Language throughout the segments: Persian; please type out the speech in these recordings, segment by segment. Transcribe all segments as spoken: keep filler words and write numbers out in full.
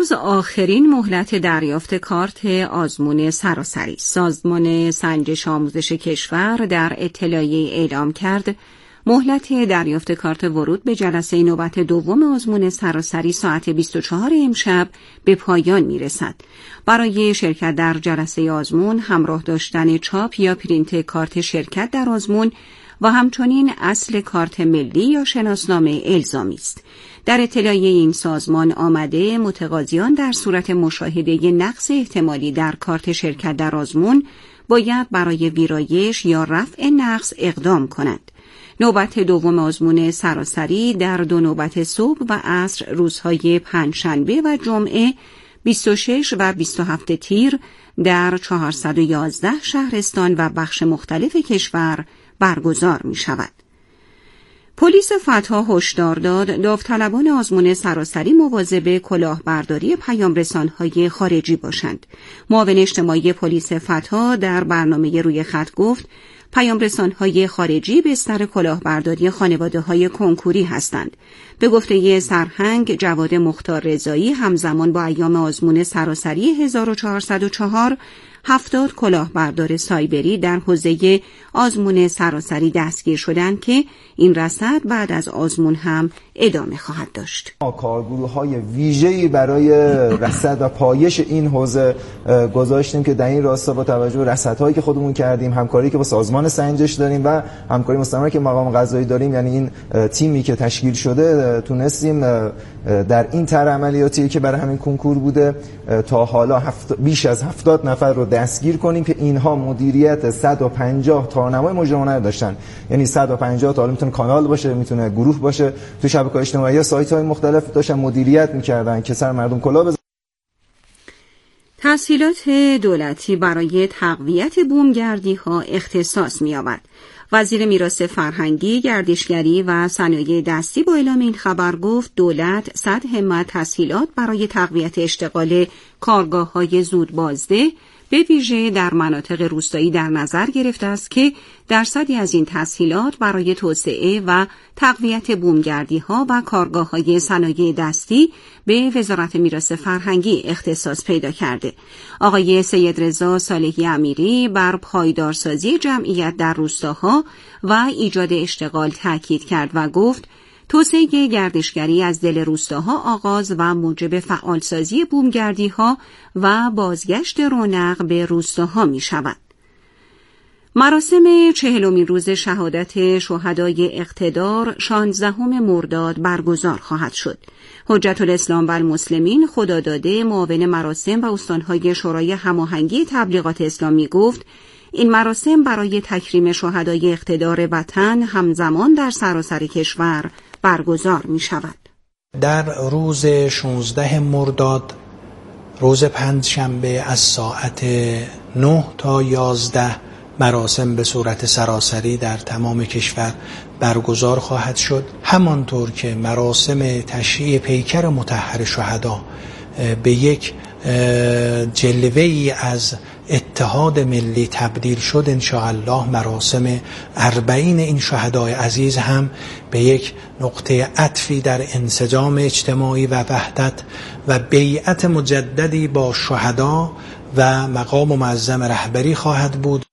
امروز آخرین مهلت دریافت کارت آزمون سراسری. سازمان سنجش آموزش کشور در اطلاعیه اعلام کرد مهلت دریافت کارت ورود به جلسه نوبت دوم آزمون سراسری ساعت بیست و چهار امشب به پایان میرسد. برای شرکت در جلسه آزمون همراه داشتن چاپ یا پرینت کارت شرکت در آزمون و همچنین اصل کارت ملی یا شناسنامه الزامی است. در اطلاعیه این سازمان آمده متقاضیان در صورت مشاهده نقص احتمالی در کارت شرکت در آزمون باید برای ویرایش یا رفع نقص اقدام کنند. نوبت دوم آزمون سراسری در دو نوبت صبح و عصر روزهای پنجشنبه و جمعه بیست و شش و بیست و هفت تیر در چهارصد و یازده شهرستان و بخش مختلف کشور برگزار می شود. پلیس فتح هشدار داد داوطلبان آزمون سراسری مواظب کلاهبرداری پیام‌رسان‌های خارجی باشند. معاون اجتماعی پلیس فتح در برنامه روی خط گفت پیام‌رسان‌های خارجی بستر کلاهبرداری خانواده‌های کنکوری هستند. به گفته سرهنگ جواد مختار رضایی همزمان با ایام آزمون سراسری هزار و چهارصد و چهار هفتاد کلاهبردار سایبری در حوزه آزمون سراسری دستگیر شدند که این رصد بعد از آزمون هم ادامه خواهد داشت. کارگروه‌های ویژه‌ای برای رصد و پایش این حوزه گذاشتیم که در این راستا با توجه به رصدهایی که خودمون کردیم، همکاری که با سازمان سنجش داریم و همکاری مستمر که مقام قضایی داریم، یعنی این تیمی که تشکیل شده، تونستیم در این طرح عملیاتی که برای همین کنکور بوده تا حالا هفت بیش از هفتاد نفر رو دستگیر کنیم که اینها مدیریت صد و پنجاه تارنمای مجرمانه داشتن. یعنی صد و پنجاه تا، میتونه کانال باشه، میتونه گروه باشه، تو شبکه‌های اجتماعی یا سایت‌های مختلف داشتن مدیریت می‌کردن که سر مردم کلاه بزنن. تسهیلات دولتی برای تقویت بومگردی‌ها اختصاص می‌یابد. وزیر میراث فرهنگی، گردشگری و صنایع دستی با اعلام این خبر گفت دولت صد همت تسهیلات برای تقویت اشتغال کارگاه‌های زود بازده به ویژه در مناطق روستایی در نظر گرفته است که درصدی از این تسهیلات برای توسعه و تقویت بومگردی‌ها و کارگاه‌های صنایع دستی به وزارت میراث فرهنگی اختصاص پیدا کرده. آقای سید رضا صالحی امیری بر پایدارسازی جمعیت در روستاها و ایجاد اشتغال تاکید کرد و گفت توسعه گردشگری از دل روستاها آغاز و موجب فعالسازی بومگردی‌ها و بازگشت رونق به روستاها می شود. مراسم چهلمین روز شهادت شهدای اقتدار شانزدهم مرداد برگزار خواهد شد. حجت الاسلام و المسلمین خداداده معاون مراسم و استانهای شورای هماهنگی تبلیغات اسلامی گفت این مراسم برای تکریم شهدای اقتدار وطن همزمان در سراسر کشور برگزار می شود. در روز شانزده مرداد، روز پنجشنبه از ساعت نه تا یازده مراسم به صورت سراسری در تمام کشور برگزار خواهد شد. همانطور که مراسم تشییع پیکر مطهر شهدا به یک جلوه‌ای از اتحاد ملی تبدیل شد، انشاءالله مراسم اربعین این شهدای عزیز هم به یک نقطه عطفی در انسجام اجتماعی و وحدت و بیعت مجددی با شهدا و مقام معظم رهبری خواهد بود.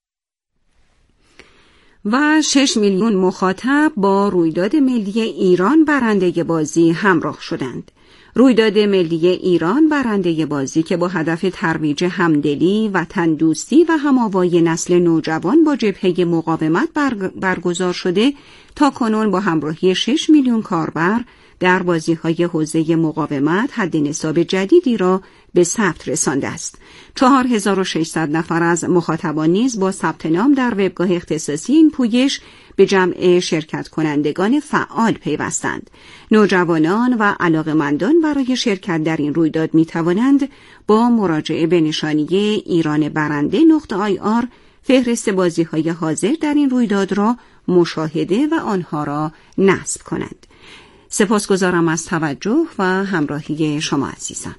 و شش میلیون مخاطب با رویداد ملی ایران برنده بازی همراه شدند. رویداد ملی ایران برنده بازی که با هدف ترویج همدلی، وطن دوستی و هماوایی نسل نوجوان با جبهه مقاومت برگزار شده تا کنون با همراهی شش میلیون کاربر در بازی‌های حوزه مقاومت حد نصاب جدیدی را به ثبت رسانده است. چهار هزار و ششصد نفر از مخاطبان نیز با ثبت نام در وبگاه اختصاصی این پویش به جمع شرکت کنندگان فعال پیوستند. نوجوانان و علاقه‌مندان برای شرکت در این رویداد می توانند با مراجعه به نشانیه ایران برنده نقطه آی آر فهرست بازی‌های حاضر در این رویداد را مشاهده و آنها را نصب کنند. سپاسگزارم از توجه و همراهی شما عزیزان.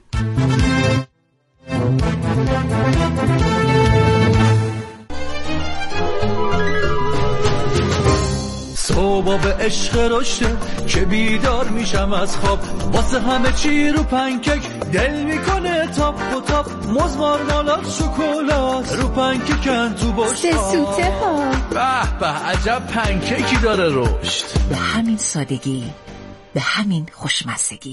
صبح به عشق رشته که بیدار میشم از خواب، واسه همه چی رو پنکک دل میکنه تاپ و تاپ، موز مارمالاد شکلات رو پنککن تو باشا سه سوته ها. به به عجب پنککی داره رشد. به همین سادگی، به همین خوشمزگی.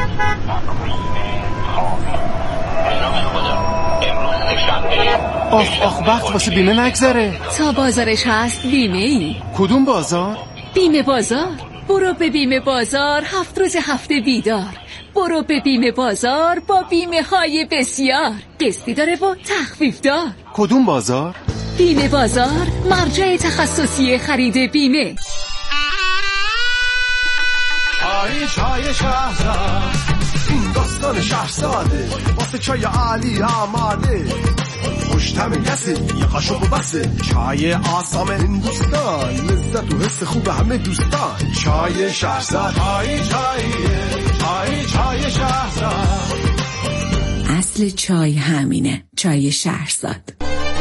آخ آخ وقت واسه بیمه نگذره. تا بازارش هست بیمه ای. کدوم بازار؟ بیمه بازار. برو به بیمه بازار، هفت روز هفته بیدار. برو به بیمه بازار با بیمه های بسیار، قسطی داره و تخفیف دار. کدوم بازار؟ بیمه بازار، مرجع تخصصی خرید بیمه. چای چای شهرزاد، این داستان شهرزاده، واسه چای عالی آماده، خوشتم یسه یه قاشق و بسه، چای آسام هندوستان، لذت و حس خوب همه دوستان. چای شهرزاد، چای چای چای چای شهرزاد. اصل چای همینه، چای شهرزاد.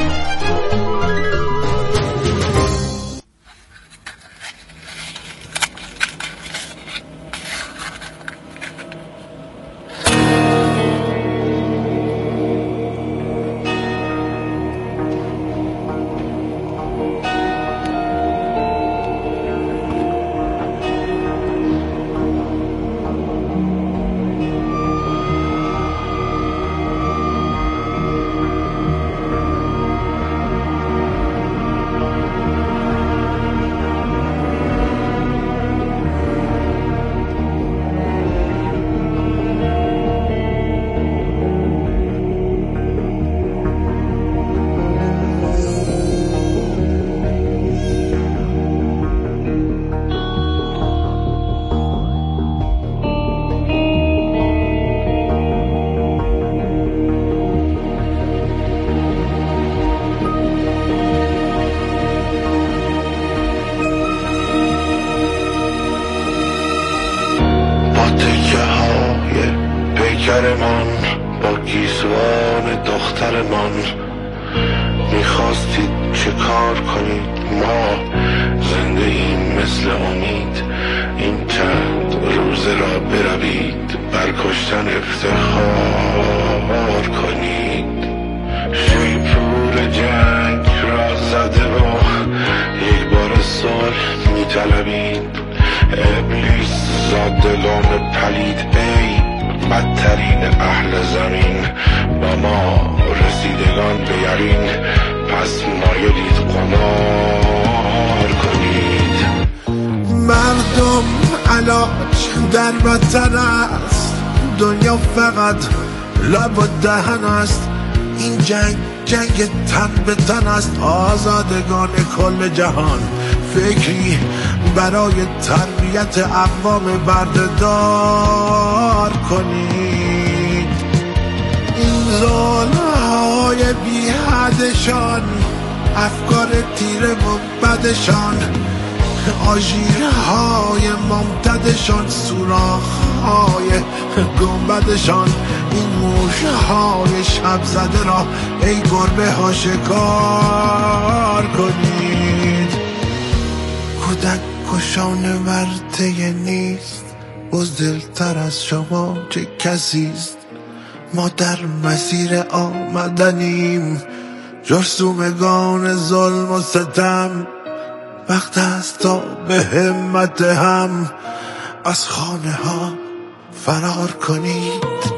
با گیسوان دخترمان میخواستید چه کار کنید؟ ما زنده ایم مثل امید، این چند روزه را بروید برکشتن افتخار کنید. شیپور جنگ را زده و یک بار صلح میطلبید. ابلیس زادلان پلید ای بدترین اهل زمین، با ما رسیدگان به یقین، پس مایلید قمار کنید. مردم علاج در وطن است، دنیا فقط لب و دهن است. این جنگ جنگ تن به تن است، آزادگان کل جهان فکری برای تربیت اقوام بردهدار کنید. این ظلم‌های بی حدشان، افکار تیر مبدشان، آژیرهای ممتدشان، سوراخ‌های گنبدشان، این موشهای شب زده را ای گربه ها شکار کنید. کودک کشان ورطه نیست، بزدلتر از شما چه کسیست. ما در مسیر آمدنیم، جرثومگان ظلم و ستم. وقت است تا به همت هم از خانه ها فرار کنید.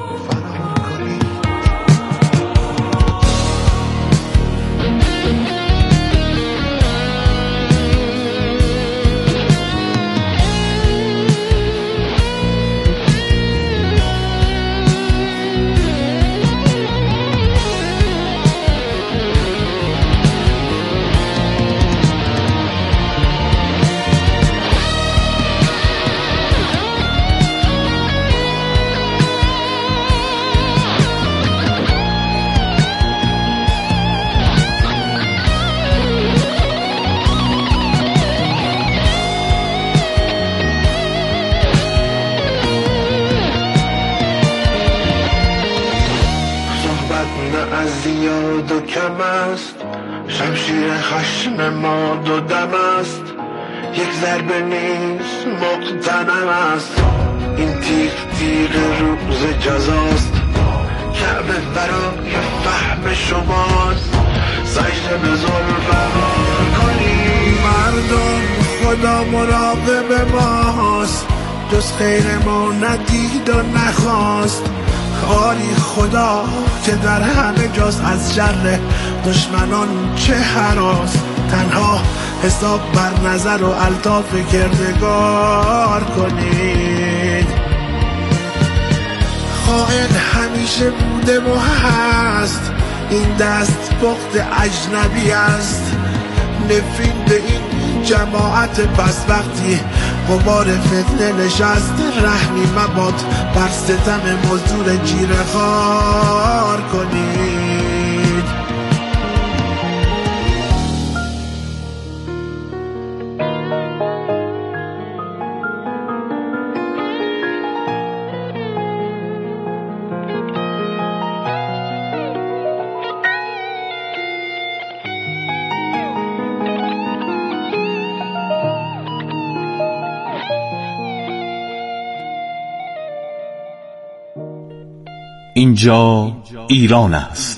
زیاد و کم است، شمشیر خشم ما دو دم است. یک ضربه نیست مقتنم است. این تیغ تیغ روز جزاست. کعبه برای فهم شماست. سجده به ظلم کنی. مردم خدا مراقب ماست، جز خیر ما ندید و نخواست. آری خدا که در همه جاست، از شر دشمنان چه هراس. تنها حساب بر نظر و الطاف کردگار کنید. خائن همیشه بوده و هست، این دست بخت اجنبی است. نفرین به این جماعت پس وقتی غبار فتنه نشست. رحمی مباد بر ستم مزدور جیره خوار کنید. اینجا ایران است.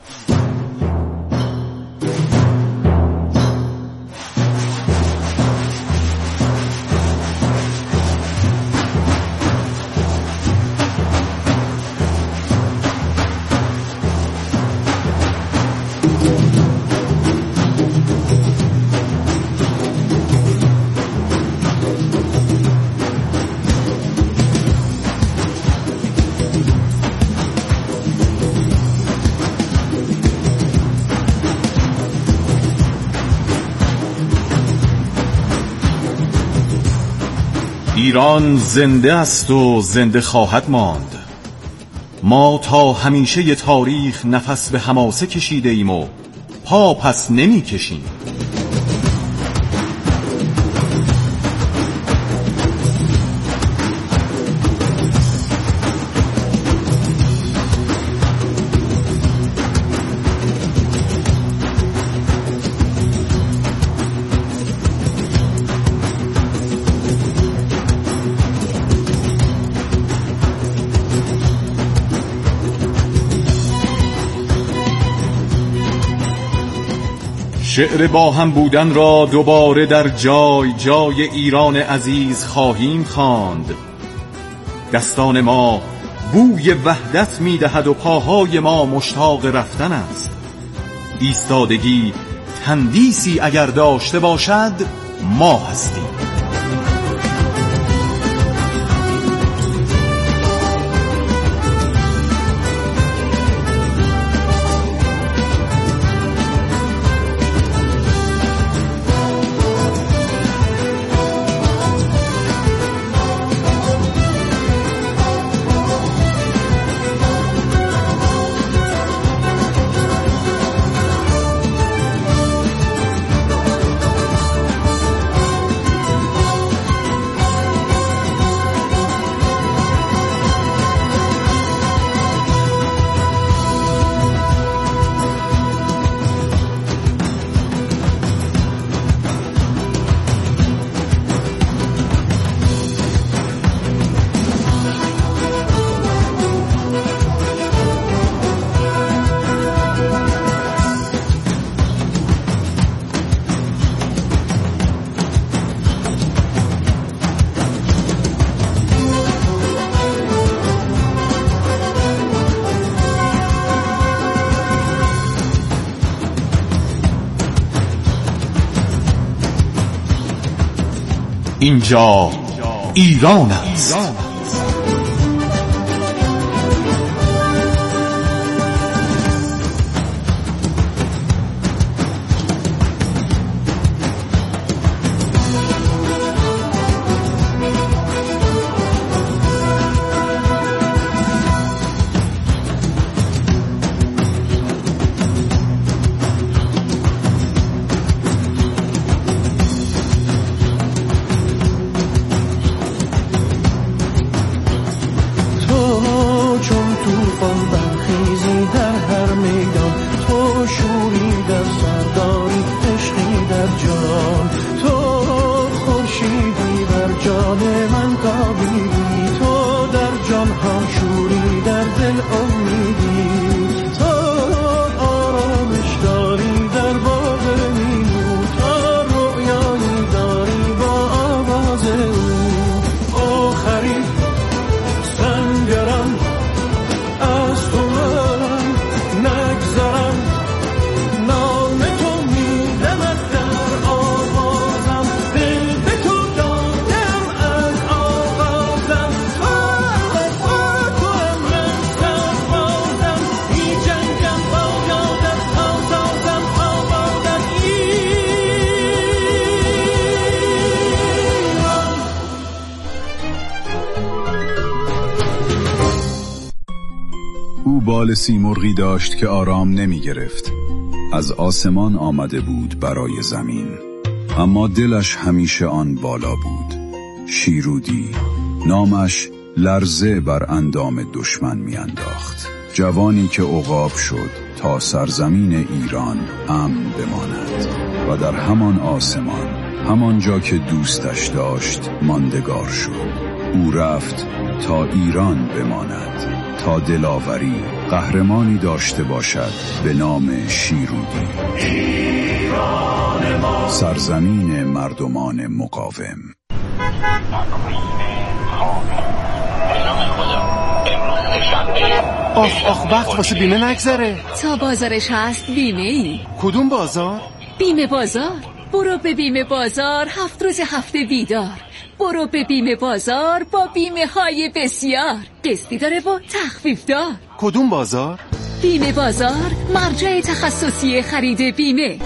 ایران زنده است و زنده خواهد ماند. ما تا همیشه تاریخ نفس به حماسه کشیده ایم و پا پس نمی کشیم. شعر با هم بودن را دوباره در جای جای ایران عزیز خواهیم خواند. دستان ما بوی وحدت می دهد و پاهای ما مشتاق رفتن است. ایستادگی تندیسی اگر داشته باشد ما هستیم. اینجا ایران است. بال سیمرغی داشت که آرام نمی گرفت. از آسمان آمده بود برای زمین، اما دلش همیشه آن بالا بود. شیرودی، نامش لرزه بر اندام دشمن می انداخت. جوانی که عقاب شد تا سرزمین ایران امن بماند و در همان آسمان، همان جا که دوستش داشت ماندگار شد. او رفت تا ایران بماند، تا دلاوری قهرمانی داشته باشد به نام شیرودی، سرزمین مردمان مقاوم. آخ آخ وقت واسه بیمه نگذره. تا بازارش هست بیمه ای. کدوم بازار؟ بیمه بازار. برو به بیمه بازار، هفت روز هفته بیدار. برو به بیمه بازار با بیمه های بسیار، قسطی داره و تخفیف دار. کدوم بازار؟ بیمه بازار، مرجع تخصصی خرید بیمه.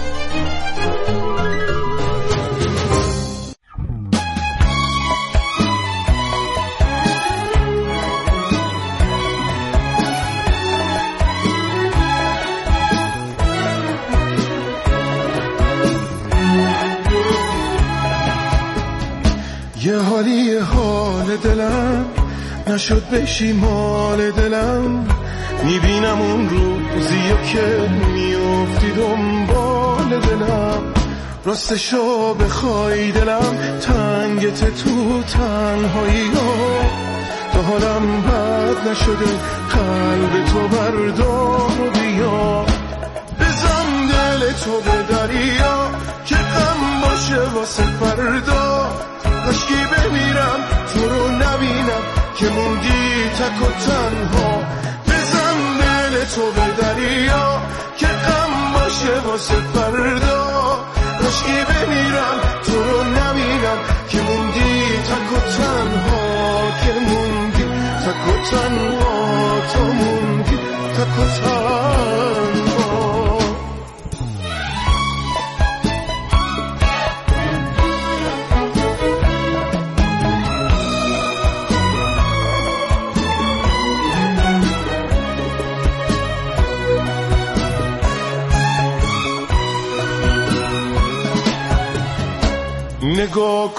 یه حالی حال دلم نشد بشی مال دلم، میبینم اون روزیو که میافتی دنبال دلم. راستشو بخوای دلم تنگت تو تنهایی ها، تا حالم بد نشده قلب تو بردار و بیا. بزن دل تو به دریا که غم باشه واسه فردا، کاشکی بمیرم تو رو نبینم که موندی تک و تنها. بزن دل تو به دریا که غم باشه واسه فردا، کاشکی بمیرم تو رو نبینم که موندی تک و تنها، که موندی تک و تنها، تو موندی تک و تنها. نگاه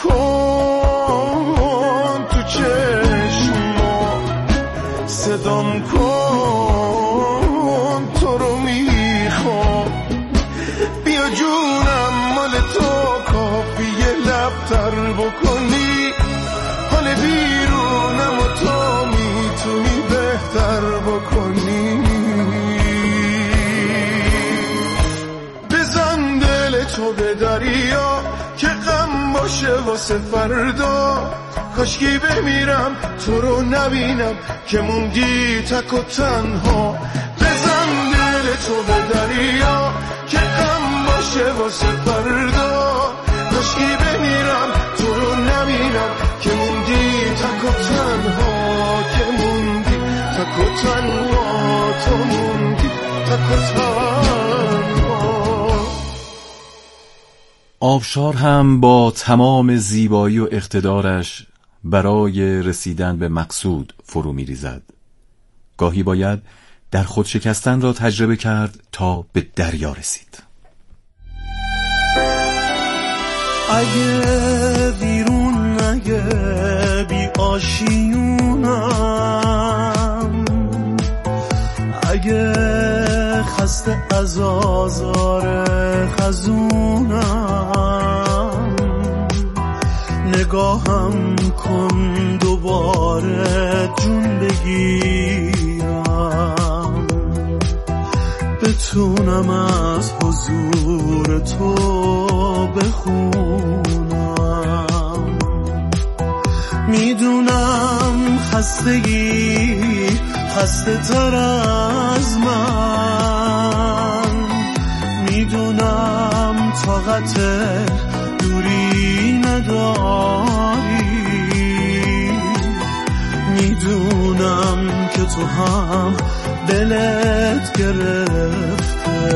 کن تو چشما، صدام کن تو رو میخوام. بیا جونم مال تو کافیه لب تر بکنی، حال بیرونم و تو میتونی بهتر بکنی. بزن دل تو به دریا که غم باشه واسه فردا، کاشکی بمیرم تو رو نبینم که موندی تک و تنها. بزن دل تو به دریا که غم باشه واسه فردا، کاشکی بمیرم تو رو نبینم که موندی تک و تنها، که موندی تک و تنها، تو موندی تک و تنها. آبشار هم با تمام زیبایی و اقتدارش برای رسیدن به مقصود فرو می ریزد. گاهی باید در خود شکستن را تجربه کرد تا به دریا رسید. اگه بیرون اگه بی آشیونم، اگه خسته از آزار خزونم، نگاهم کن دوباره جون بگیرم، بتونم از حضور تو بخونم. میدونم خستگی خسته تر از من، میدونم طاقت دوری نداری، میدونم که تو هم دلت گرفته،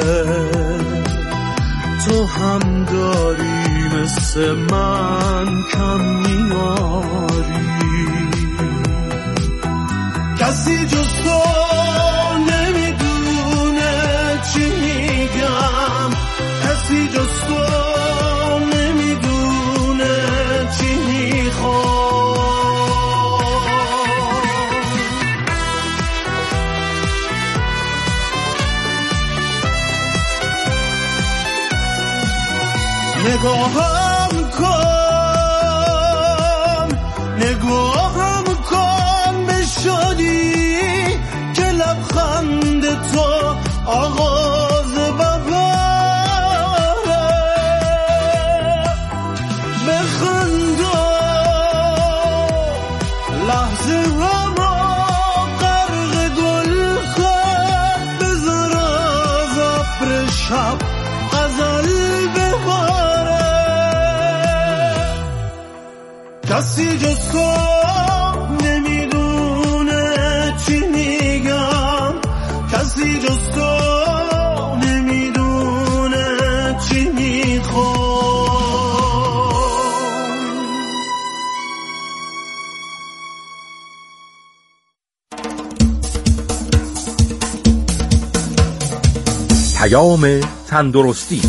تو هم داری مثل من کم میاری. کسی جز تو نگاهم کن نگاهم کن به شادی که لبخند تو آغاز بهاره بخنده لحظه هم را غرق گل کن بذار از ابر شب غزل بباره کسی جز تو نمیدونه چی میگم کسی جز تو نمیدونه چی میخوام پیام تندرستی.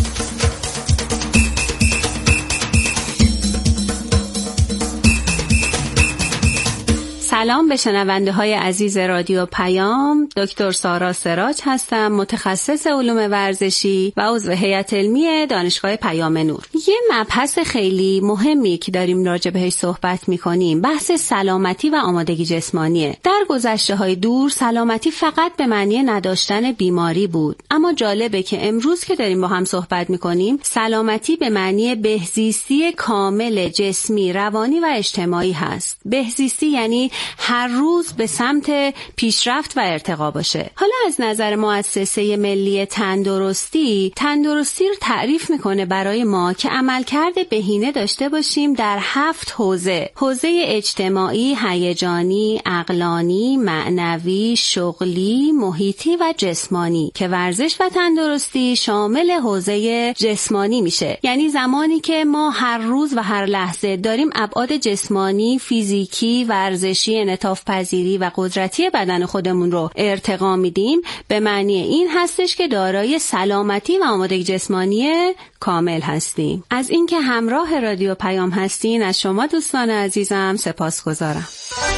سلام به شنونده های عزیز رادیو پیام. دکتر سارا سراج هستم، متخصص علوم ورزشی و عضو هیئت علمی دانشگاه پیام نور. یه مبحث خیلی مهمی که داریم راجع بهش صحبت می‌کنیم بحث سلامتی و آمادگی جسمانیه. در گذشته‌های دور سلامتی فقط به معنی نداشتن بیماری بود، اما جالبه که امروز که داریم با هم صحبت می‌کنیم سلامتی به معنی بهزیستی کامل جسمی، روانی و اجتماعی هست. بهزیستی یعنی هر روز به سمت پیشرفت و ارتقا باشه. حالا از نظر مؤسسه ملی تندرستی، تندرستی رو تعریف میکنه برای ما که عملکرد بهینه داشته باشیم در هفت حوزه: حوزه اجتماعی، هیجانی، عقلانی، معنوی، شغلی، محیطی و جسمانی، که ورزش و تندرستی شامل حوزه جسمانی میشه. یعنی زمانی که ما هر روز و هر لحظه داریم ابعاد جسمانی، فیزیکی، ورزشی، انعطاف پذیری و قدرتی بدن خودمون رو ارتقا میدیم، به معنی این هستش که دارای سلامتی و آمادگی جسمانی کامل هستیم. از اینکه همراه رادیو پیام هستین از شما دوستان عزیزم سپاسگزارم.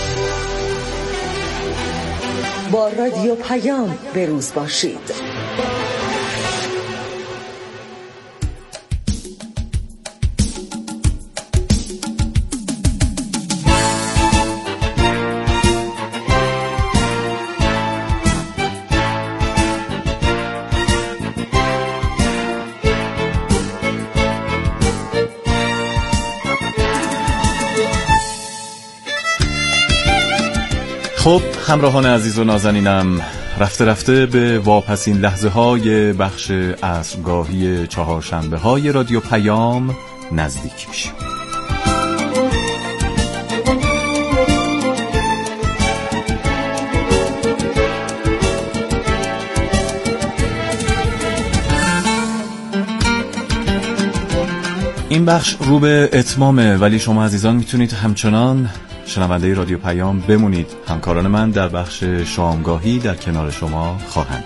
با رادیو پیام به روز باشید. خب همراهان عزیز و نازنینم، رفته رفته به واپسین لحظه های بخش عصرگاهی چهارشنبه های رادیو پیام نزدیک میشیم. این بخش رو به اتمامه، ولی شما عزیزان میتونید همچنان شنونده رادیو پیام بمونید. همکاران من در بخش شامگاهی در کنار شما خواهند.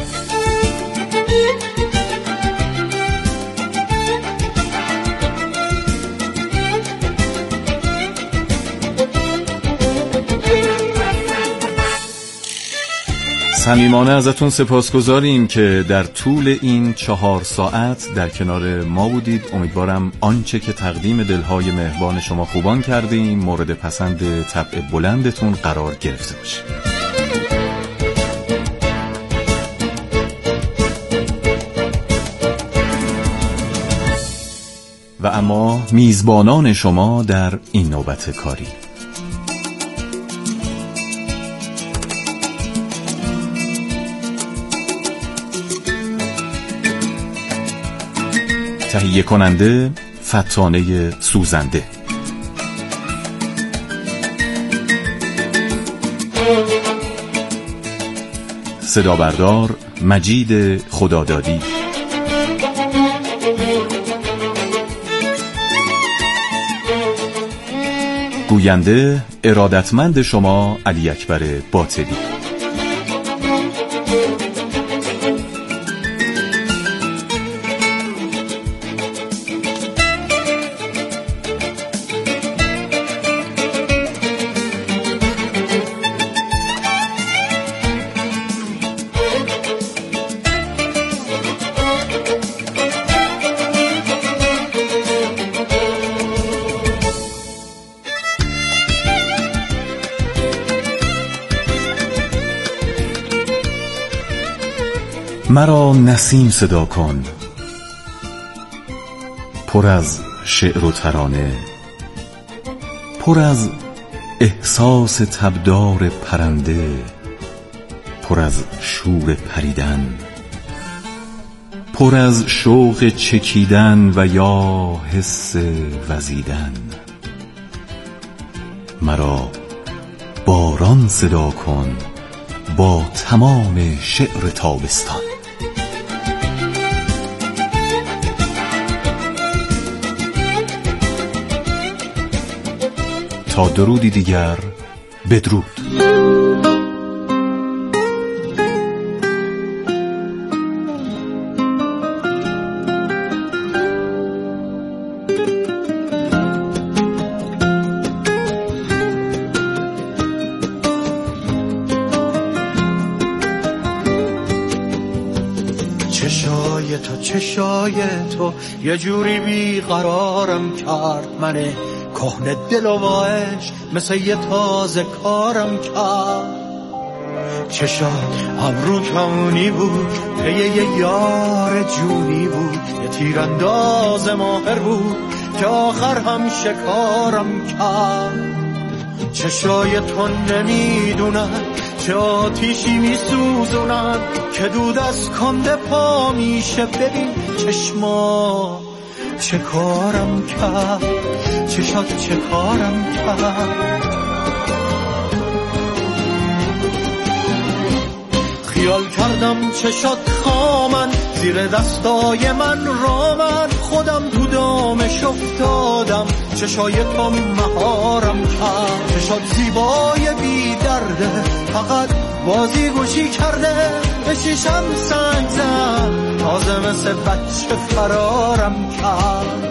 صمیمانه ازتون سپاسگزاریم که در طول این چهار ساعت در کنار ما بودید. امیدوارم آنچه که تقدیم دلهای مهربان شما خوبان کردیم مورد پسند طبع بلندتون قرار گرفته باشه. و اما میزبانان شما در این نوبت کاری، تهیه کننده فتانه سوزنده، صدا بردار مجید خدادادی، گوینده ارادتمند شما علی اکبر باطلی. مرا نسیم صدا کن، پر از شعر و ترانه، پر از احساس تبدار پرنده، پر از شور پریدن، پر از شوق چکیدن و یا حس وزیدن. مرا باران صدا کن با تمام شعر تابستان. تا درودی دیگر، بدرود. چشای تو چشای تو یه جوری بیقرارم کرد، منه کهنه دل و عشق مثل یه تازه کارم کرد. چشات ابرو کمونی بود، پی یه یار جونی بود، یه تیرانداز ماهر بود که آخر هم شکارم کرد. چشای تو نمیدونن چه آتیشی میسوزونن که دود از کنده پا میشه. ببین چشما چه کارم کرد، چشات چه کارم کرد. خیال کردم چشات خامن زیر دستای من رامن، خودم تو دامش افتادم، چشای تو مهارم کرد. چشات زیبای بی درده، فقط بازی گوشی کرده، به شیشم سنگ زد، تازه مثل بچه فرارم کرد.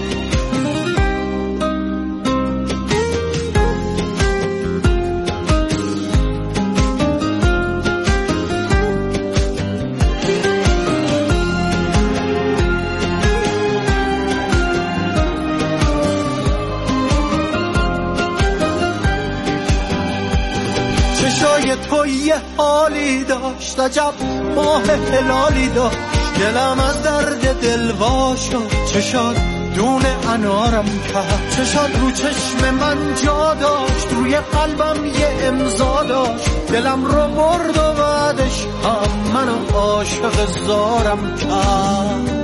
چشای تو یه حالی داشت، عجب ماه هلالی داشت، دلم از درد دل وا شد. چشات دونه انارم کرد، چشات رو چشم من جا داشت، روی قلبم یه امضا داشت، دلم رو برد و بعدش هم منو عاشق زارم کرد.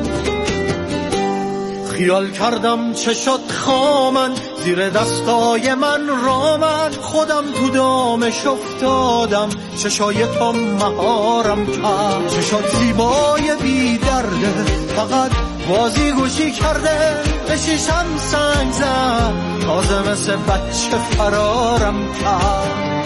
خیال کردم چشات خامن زیر دستای من رامن، خودم تو دامش افتادم، چشای تو مهارم کرد. چشات زیبای بی درده، فقط بازی گوشی کرده، به شیشم سنگ زد، تازه مثل بچه فرارم کرد.